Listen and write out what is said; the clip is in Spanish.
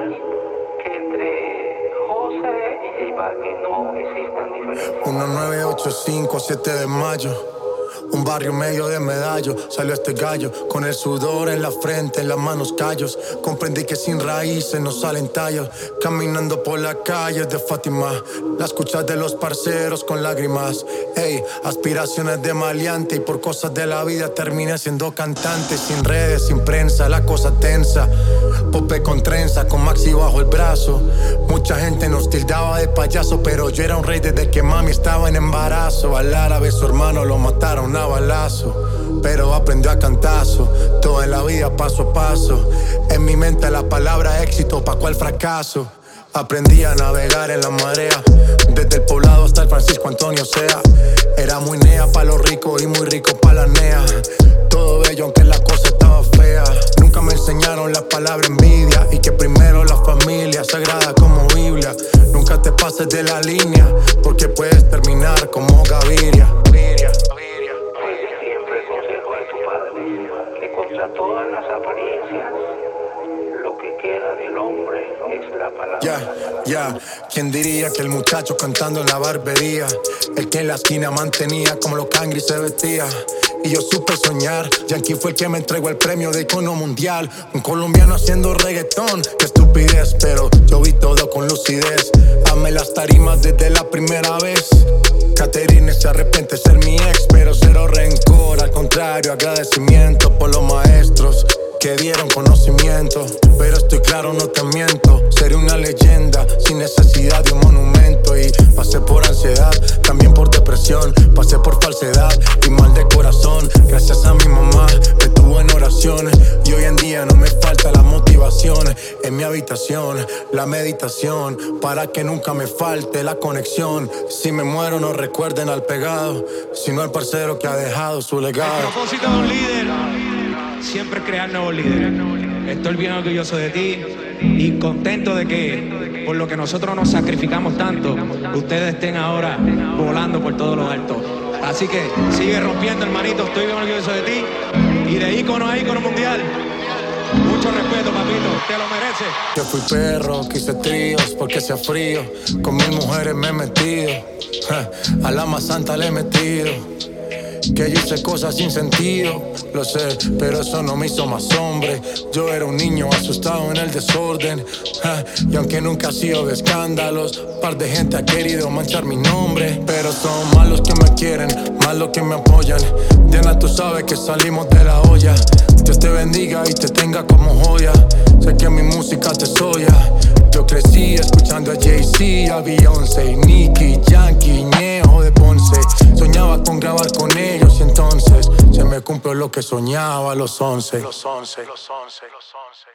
que entre José y J Balvin no existan diferencias. 1985, 7 de mayo. Un barrio medio de Medallo, salió este gallo, con el sudor en la frente, en las manos callos. Comprendí que sin raíces no salen tallos. Caminando por las calles de Fátima, las escuchas de los parceros con lágrimas. Ey, aspiraciones de maleante, y por cosas de la vida terminé siendo cantante. Sin redes, sin prensa, la cosa tensa. Pope con trenza, con Maxi bajo el brazo. Mucha gente nos tildaba de payaso, pero yo era un rey desde que mami estaba en embarazo. Al árabe su hermano lo mataron a balazo, pero aprendió a cantazo. Todo en la vida paso a paso. En mi mente la palabra éxito, ¿pa' cuál fracaso? Aprendí a navegar en la marea, desde el poblado hasta el Francisco Antonio Sea. Era muy nea pa' los ricos y muy rico pa' la nea. Todo bello aunque la cosa estaba fea. Nunca me enseñaron la palabra envidia, y que primero la familia, sagrada como Biblia. Nunca te pases de la línea, porque puedes terminar como Gaviria. Que contra todas las apariencias, lo que queda del hombre es la palabra. ¿Quién diría que el muchacho cantando en la barbería, el que en la esquina mantenía como los cangris se vestía? Y yo supe soñar. Yankee fue el que me entregó el premio de icono mundial. Un colombiano haciendo reggaetón, qué estupidez, pero yo vi todo con lucidez. Amé las tarimas desde la primera vez. Caterine se arrepiente de ser mi ex, pero cero rencor, al contrario, agradecimiento por los maestros que dieron conocimiento. Pero estoy claro, no te miento, seré una leyenda sin necesidad de un monumento. Y pasé por ansiedad, también por depresión, pasé por falsedad y mal de corazón. Gracias a mi mamá, me tuvo en oraciones, y hoy en día no me falta la motivación. En mi habitación, la meditación, para que nunca me falte la conexión. Si me muero no recuerden al pegado, sino al parcero que ha dejado su legado. El propósito de un líder, siempre crear nuevos líderes. Estoy bien orgulloso de ti y contento de que por lo que nosotros nos sacrificamos tanto, ustedes estén ahora volando por todos los altos. Así que sigue rompiendo, hermanito. Estoy bien orgulloso de ti y de ícono a ícono mundial. Mucho respeto, papito, te lo mereces. Yo fui perro, quise tríos porque hacía frío. Con 1000 mujeres me he metido, a la más santa le he metido. Que yo hice cosas sin sentido, lo sé, pero eso no me hizo más hombre. Yo era un niño asustado en el desorden, y aunque nunca he sido de escándalos, par de gente ha querido manchar mi nombre. Pero son más los que me quieren, más los que me apoyan. Diana, tú sabes que salimos de la olla. Dios te bendiga y te tenga como joya. Sé que mi música te soya. Yo crecí escuchando a Jay-Z, a Beyoncé, Nicki, Yankee, Ñejo de Ponce. Soñaba con grabar con ellos y entonces se me cumplió lo que soñaba a los 11.